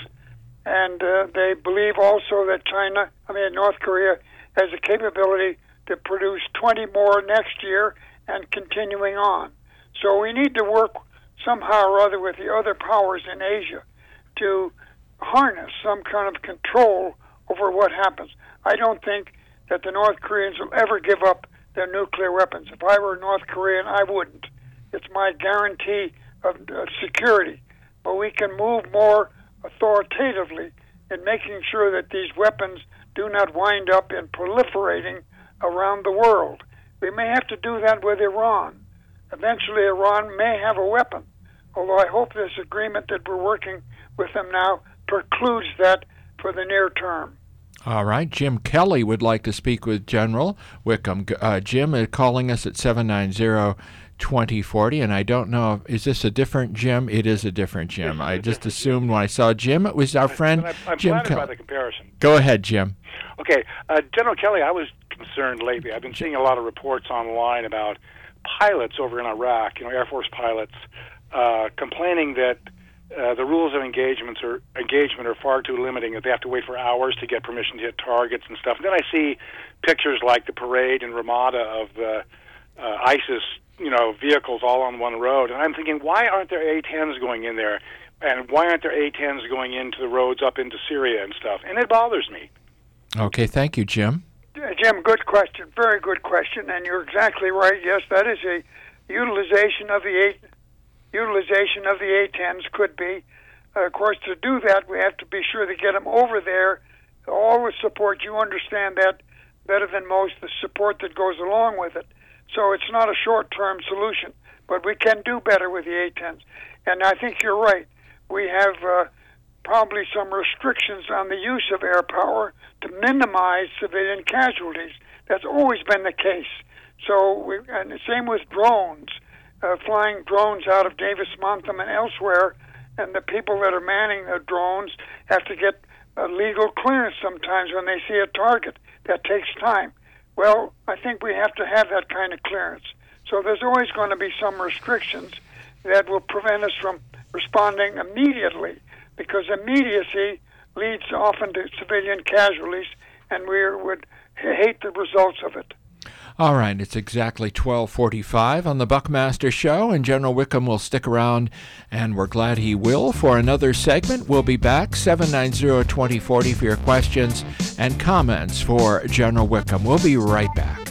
And uh, they believe also that China, I mean North Korea, has the capability to produce twenty more next year and continuing on. So we need to work somehow or other with the other powers in Asia to harness some kind of control over what happens. I don't think that the North Koreans will ever give up their nuclear weapons. If I were North Korean, I wouldn't. It's my guarantee of uh, security. But we can move more authoritatively in making sure that these weapons do not wind up in proliferating around the world. We may have to do that with Iran. Eventually, Iran may have a weapon, although I hope this agreement that we're working with them now precludes that for the near term.
All right. Jim Kelly would like to speak with General Wickham. Uh, Jim is calling us at seven nine zero, two zero four zero, and I don't know, is this a different Jim? It is a different Jim. I just assumed when I saw Jim it was our friend
I'm, I'm
Jim
flattered
Kelly.
by the comparison.
Go ahead, Jim.
Okay. Uh, General Kelly, I was concerned lately. I've been seeing a lot of reports online about pilots over in Iraq, you know, Air Force pilots, uh, complaining that Uh, the rules of engagements are, engagement are far too limiting, that they have to wait for hours to get permission to hit targets and stuff. And then I see pictures like the parade in Ramada of the uh, ISIS, you know, vehicles all on one road. And I'm thinking, why aren't there A tens going in there? And why aren't there A tens going into the roads up into Syria and stuff? And it bothers me.
Okay, thank you, Jim.
Uh, Jim, good question. Very good question. And you're exactly right. Yes, that is a utilization of the eight. Utilization of the A tens could be. Uh, of course, to do that, we have to be sure to get them over there. All the support, you understand that better than most, the support that goes along with it. So it's not a short-term solution, but we can do better with the A tens. And I think you're right. We have uh, probably some restrictions on the use of air power to minimize civilian casualties. That's always been the case. So, we, and the same with drones. Uh, flying drones out of Davis-Monthan and elsewhere, and the people that are manning the drones have to get a legal clearance sometimes when they see a target. That takes time. Well, I think we have to have that kind of clearance. So there's always going to be some restrictions that will prevent us from responding immediately, because immediacy leads often to civilian casualties, and we would hate the results of it.
All right, it's exactly twelve forty-five on the Buckmaster Show, and General Wickham will stick around, and we're glad he will, for another segment. We'll be back, seven nine zero, two zero four zero, for your questions and comments for General Wickham. We'll be right back.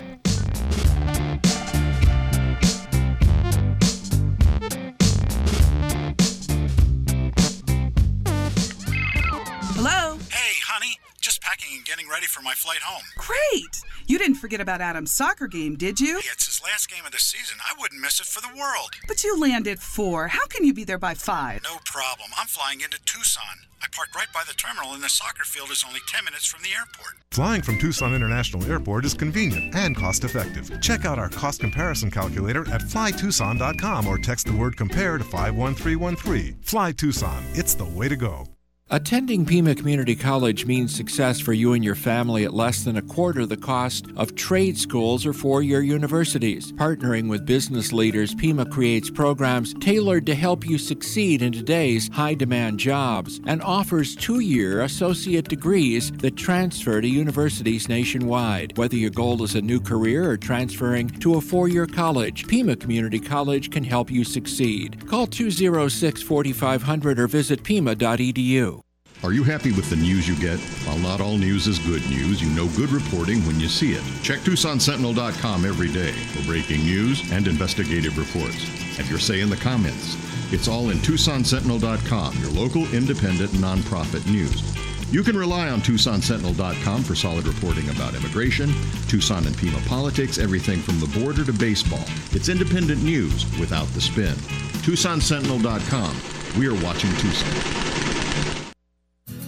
Hello?
Hey, honey, just packing and getting ready for my flight home.
Great! You didn't forget about Adam's soccer game, did you?
Hey, it's his last game of the season. I wouldn't miss it for the world.
But you land at four. How can you be there by five?
No problem. I'm flying into Tucson. I parked right by the terminal, and the soccer field is only ten minutes from the airport.
Flying from Tucson International Airport is convenient and cost-effective. Check out our cost comparison calculator at fly tucson dot com or text the word compare to five one three one three. Fly Tucson. It's the way to go.
Attending Pima Community College means success for you and your family at less than a quarter the cost of trade schools or four-year universities. Partnering with business leaders, Pima creates programs tailored to help you succeed in today's high-demand jobs and offers two-year associate degrees that transfer to universities nationwide. Whether your goal is a new career or transferring to a four-year college, Pima Community College can help you succeed. Call two oh six, four five zero zero or visit pima dot e d u.
Are you happy with the news you get? While not all news is good news, you know good reporting when you see it. Check Tucson Sentinel dot com every day for breaking news and investigative reports. Have your say in the comments. It's all in Tucson Sentinel dot com, your local independent nonprofit news. You can rely on Tucson Sentinel dot com for solid reporting about immigration, Tucson and Pima politics, everything from the border to baseball. It's independent news without the spin. Tucson Sentinel dot com. We are watching Tucson.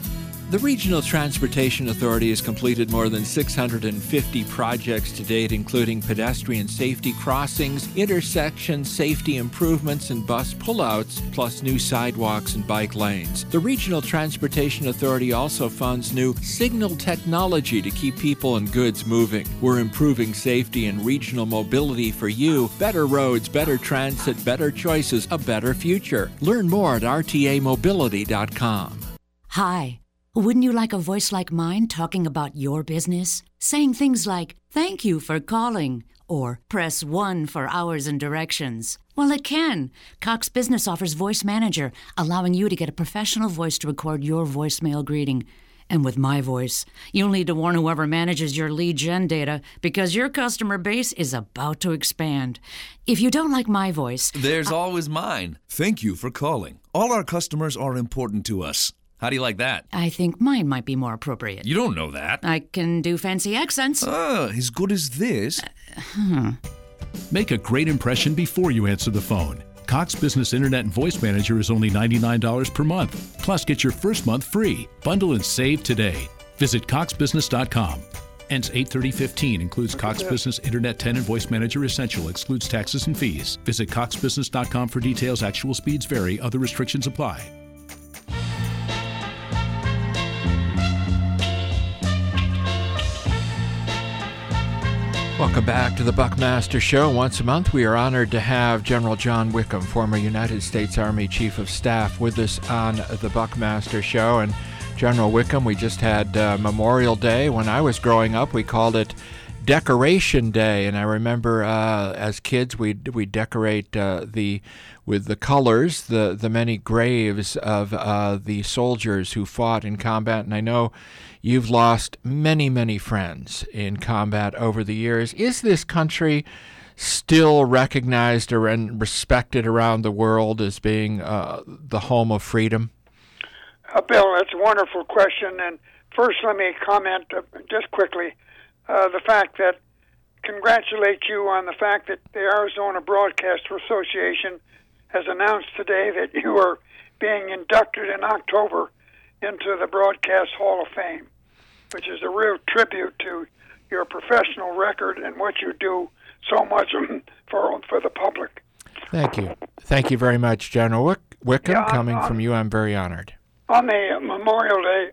The Regional Transportation Authority has completed more than six hundred fifty projects to date, including pedestrian safety crossings, intersection safety improvements, and bus pullouts, plus new sidewalks and bike lanes. The Regional Transportation Authority also funds new signal technology to keep people and goods moving. We're improving safety and regional mobility for you. Better roads, better transit, better choices, a better future. Learn more at r t a mobility dot com.
Hi. Wouldn't you like a voice like mine talking about your business? Saying things like, "Thank you for calling," or "Press one for hours and directions." Well, it can. Cox Business offers Voice Manager, allowing you to get a professional voice to record your voicemail greeting. And with my voice, you'll need to warn whoever manages your lead gen data because your customer base is about to expand. If you don't like my voice...
There's I- always mine. Thank you for calling. All our customers are important to us. How do you like that?
I think mine might be more appropriate.
You don't know that.
I can do fancy accents.
Ah, as good as this.
Uh, hmm.
Make a great impression before you answer the phone. Cox Business Internet and Voice Manager is only ninety-nine dollars per month. Plus, get your first month free. Bundle and save today. Visit cox business dot com. Ends eight thirty fifteen. Includes Cox Business Internet ten and Voice Manager Essential. Excludes taxes and fees. Visit cox business dot com for details. Actual speeds vary. Other restrictions apply.
Welcome back to the Buckmaster Show. Once a month, we are honored to have General John Wickham, former United States Army Chief of Staff, with us on the Buckmaster Show. And General Wickham, we just had uh, Memorial Day. When I was growing up, we called it Decoration Day, and I remember uh, as kids we we decorate uh, the with the colors the the many graves of uh, the soldiers who fought in combat. And I know you've lost many many friends in combat over the years. Is this country still recognized or and respected around the world as being uh, the home of freedom?
Uh, Bill, that's a wonderful question. And first, let me comment uh, just quickly. Uh, the fact that, congratulate you on the fact that the Arizona Broadcaster Association has announced today that you are being inducted in October into the Broadcast Hall of Fame, which is a real tribute to your professional record and what you do so much for for the public.
Thank you. Thank you very much, General Wick- Wickham.
Yeah,
Coming
on,
from you, I'm very honored.
On the Memorial Day,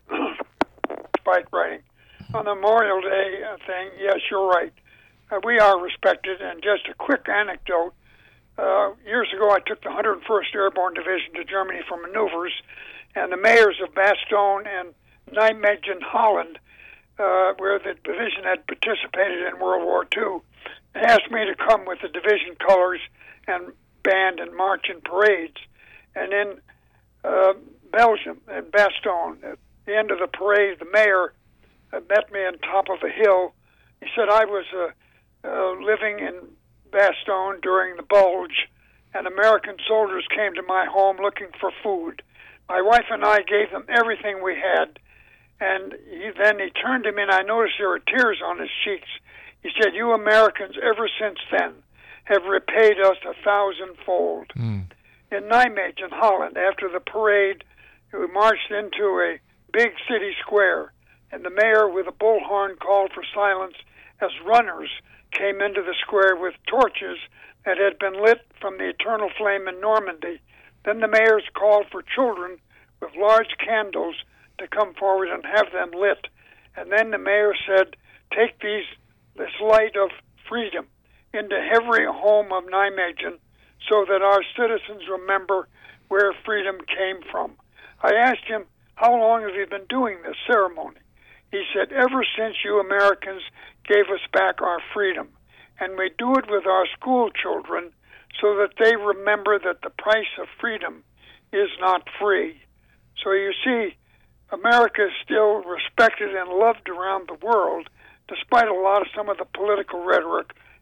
bike riding, on the Memorial Day uh, thing, yes, you're right. Uh, we are respected. And just a quick anecdote. Uh, years ago, I took the one hundred first Airborne Division to Germany for maneuvers, and the mayors of Bastogne and Nijmegen, Holland, uh, where the division had participated in World War Two, they asked me to come with the division colors and band and march in parades. And in uh, Belgium, in Bastogne, at the end of the parade, the mayor uh, met me on top of a hill. He said I was uh, uh, living in Bastogne during the Bulge, and American soldiers came to my home looking for food. My wife and I gave them everything we had, and he, then he turned to me, and I noticed there were tears on his cheeks. He said, "You Americans, ever since then, have repaid us a thousandfold." Mm. In Nijmegen, Holland, after the parade, we marched into a big city square, and the mayor with a bullhorn called for silence as runners came into the square with torches that had been lit from the eternal flame in Normandy. Then the mayors called for children with large candles to come forward and have them lit. And then the mayor said, "Take these, this light of freedom into every home of Nijmegen so that our citizens remember where freedom came from." I asked him, "How long have you been doing this ceremony?" He said, "Ever since you Americans gave us back our freedom. And we do it with our school children so that they remember that the price of freedom is not free." So you see, America is still respected and loved around the world, despite a lot of some of the political rhetoric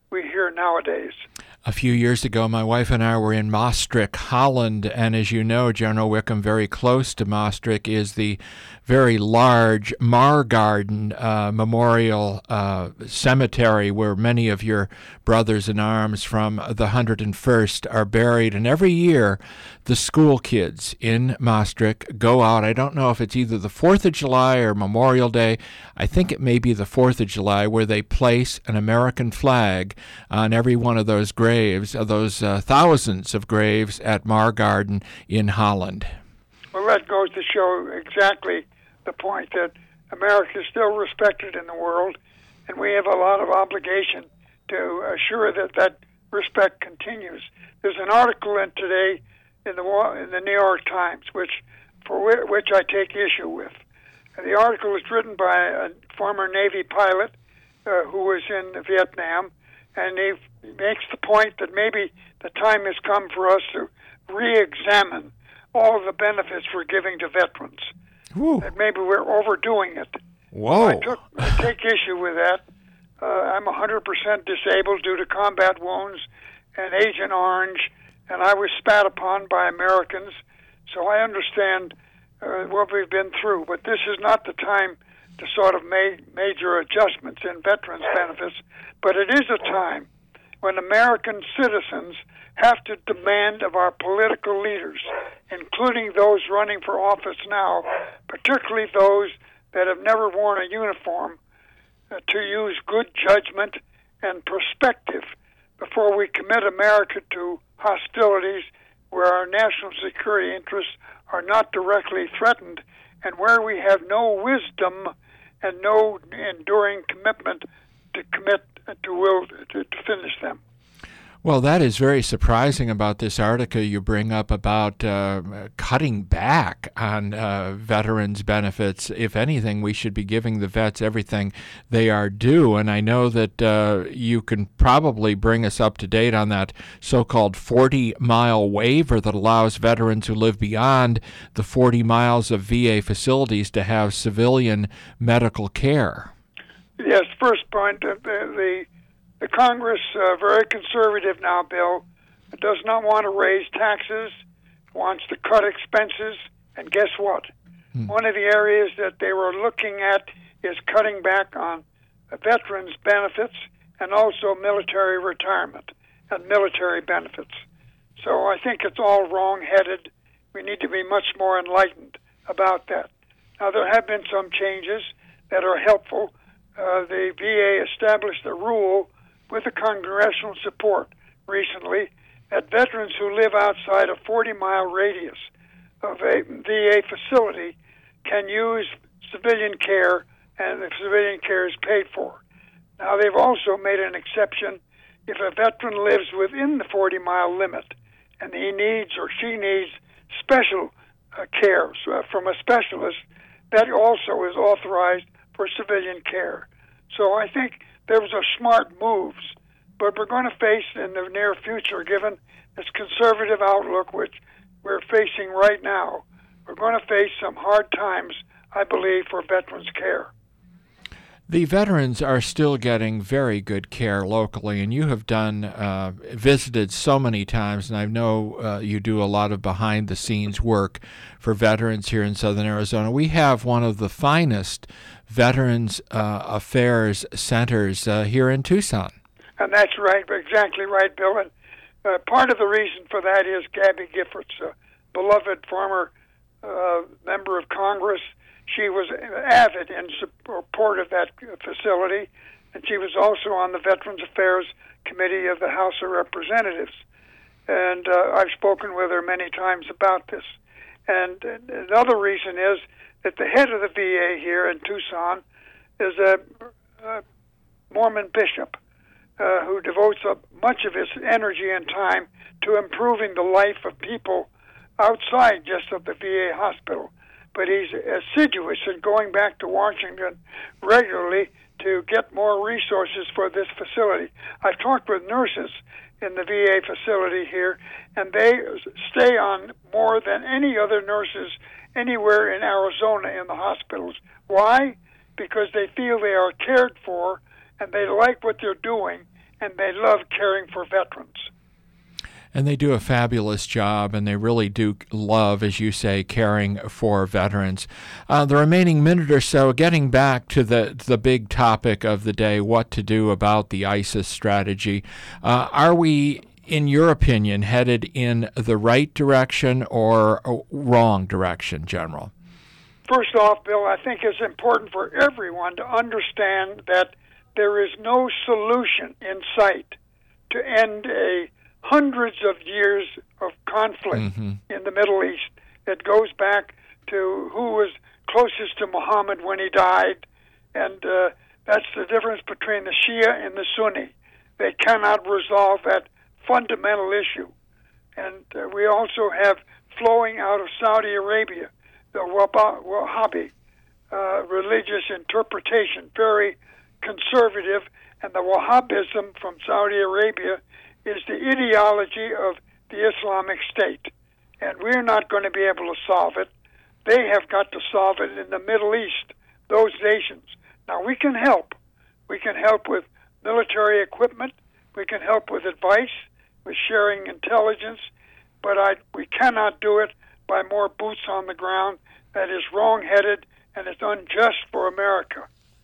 we hear nowadays.
A few years ago, my wife and I were in Maastricht, Holland, and as you know, General Wickham, very close to Maastricht is the very large Margarden uh, Memorial uh, Cemetery, where many of your brothers in arms from the one hundred first are buried. And every year, the school kids in Maastricht go out. I don't know if it's either the fourth of July or Memorial Day. I think it may be the fourth of July, where they place an American flag on every one of those graves, of those uh, thousands of graves at Margarden in Holland.
Well, that goes to show exactly the point that America is still respected in the world, and we have a lot of obligation to assure that that respect continues. There's an article in today in the in the New York Times, which for which I take issue with. The article is written by a former Navy pilot uh, who was in Vietnam, and he makes the point that maybe the time has come for us to re-examine all of the benefits we're giving to veterans.
Ooh.
That maybe we're overdoing it.
Whoa.
I, took, I take issue with that. Uh, I'm one hundred percent disabled due to combat wounds and Agent Orange, and I was spat upon by Americans, so I understand uh, what we've been through. But this is not the time to sort of make major adjustments in veterans' benefits, but it is a time when American citizens have to demand of our political leaders, including those running for office now, particularly those that have never worn a uniform, uh, to use good judgment and perspective before we commit America to hostilities where our national security interests are not directly threatened and where we have no wisdom and no enduring commitment to commit to will to, to finish them.
Well, that is very surprising about this article you bring up about uh, cutting back on uh, veterans' benefits. If anything, we should be giving the vets everything they are due. And I know that uh, you can probably bring us up to date on that so-called forty-mile waiver that allows veterans who live beyond the forty miles of V A facilities to have civilian medical care.
Yes, first point, uh, the, the The Congress, uh, very conservative now, Bill, does not want to raise taxes, wants to cut expenses, and guess what? Hmm. One of the areas that they were looking at is cutting back on veterans' benefits and also military retirement and military benefits. So I think it's all wrong-headed. We need to be much more enlightened about that. Now, there have been some changes that are helpful. Uh, the V A established a rule with the congressional support recently that veterans who live outside a forty-mile radius of a V A facility can use civilian care, and the civilian care is paid for. Now, they've also made an exception if a veteran lives within the forty-mile limit and he needs or she needs special uh, care so, uh, from a specialist, that also is authorized for civilian care. So I think those are smart moves, but we're going to face in the near future, given this conservative outlook which we're facing right now, we're going to face some hard times, I believe, for veterans' care.
The veterans are still getting very good care locally, and you have done uh, visited so many times, and I know uh, you do a lot of behind-the-scenes work for veterans here in Southern Arizona. We have one of the finest Veterans uh, Affairs centers uh, here in Tucson.
And that's right, exactly right, Bill. And uh, part of the reason for that is Gabby Giffords, a beloved former uh, member of Congress. She was avid in support of that facility, and she was also on the Veterans Affairs Committee of the House of Representatives. And uh, I've spoken with her many times about this. And another reason is that the head of the V A here in Tucson is a, a Mormon bishop uh, who devotes a, much of his energy and time to improving the life of people outside just of the V A hospital. But he's assiduous in going back to Washington regularly to get more resources for this facility. I've talked with nurses in the V A facility here, and they stay on more than any other nurses anywhere in Arizona in the hospitals. Why? Because they feel they are cared for, and they like what they're doing, and they love caring for veterans.
And they do a fabulous job, and they really do love, as you say, caring for veterans. Uh, the remaining minute or so, getting back to the the big topic of the day, what to do about the ISIS strategy. Uh, are we, in your opinion, headed in the right direction or wrong direction, General?
First off, Bill, I think it's important for everyone to understand that there is no solution in sight to end a hundreds of years of conflict mm-hmm. in the Middle East that goes back to who was closest to Muhammad when he died, and uh, that's the difference between the Shia and the Sunni. They cannot resolve that fundamental issue. And uh, we also have flowing out of Saudi Arabia, the Wahhabi uh, religious interpretation, very conservative, and the Wahhabism from Saudi Arabia is the ideology of the Islamic State, and we're not going to be able to solve it. They have got to solve it in the Middle East, those nations. Now, we can help. We can help with military equipment. We can help with advice, with sharing intelligence, but I, we cannot do it by more boots on the ground. That is wrong-headed, and it's unjust for America.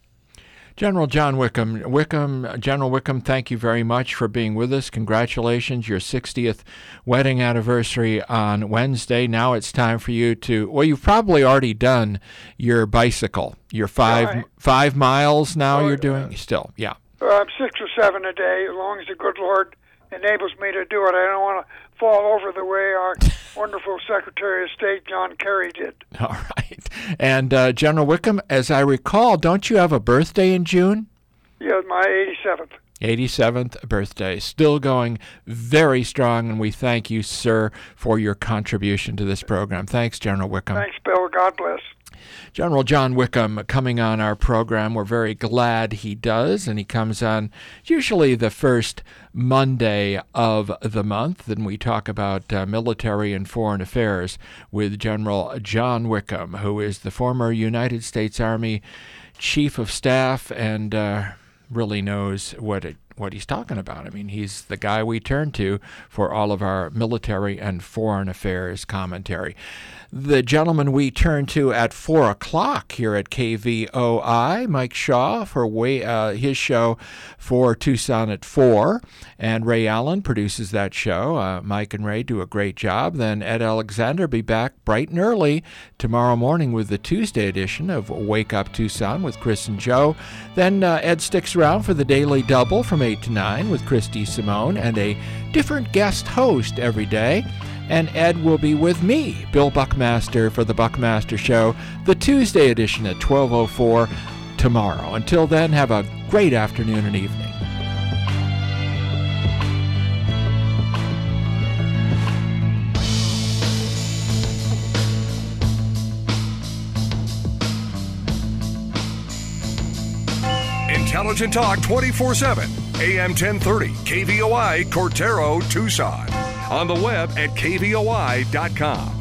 General John Wickham, Wickham, General Wickham, thank you very much for being with us. Congratulations, your sixtieth wedding anniversary on Wednesday. Now it's time for you to, well, you've probably already done your bicycle. Your five
Right.
five miles now
Oh,
you're doing? Still, yeah.
Uh, six or seven a day, as long as the good Lord enables me to do it. I don't want to fall over the way our wonderful Secretary of State, John Kerry, did.
All right. And uh, General Wickham, as I recall, don't you have a birthday in June?
Yeah, my eighty-seventh.
eighty-seventh birthday. Still going very strong, and we thank you, sir, for your contribution to this program. Thanks, General Wickham.
Thanks, Bill. God bless.
General John Wickham coming on our program. We're very glad he does, and he comes on usually the first Monday of the month, and we talk about uh, military and foreign affairs with General John Wickham, who is the former United States Army Chief of Staff and uh, really knows what it what he's talking about. I mean, he's the guy we turn to for all of our military and foreign affairs commentary. The gentleman we turn to at four o'clock here at K V O I, Mike Shaw, for way, uh, his show for Tucson at four, and Ray Allen produces that show. Uh, Mike and Ray do a great job. Then Ed Alexander be back bright and early tomorrow morning with the Tuesday edition of Wake Up Tucson with Chris and Joe. Then uh, Ed sticks around for the Daily Double from eight to nine with Christy Simone and a different guest host every day. And Ed will be with me, Bill Buckmaster, for the Buckmaster Show, the Tuesday edition at twelve oh four tomorrow. Until then, have a great afternoon and evening.
Intelligent Talk twenty-four seven, A M ten thirty, K V O I, Cortero, Tucson. On the web at K V O I dot com.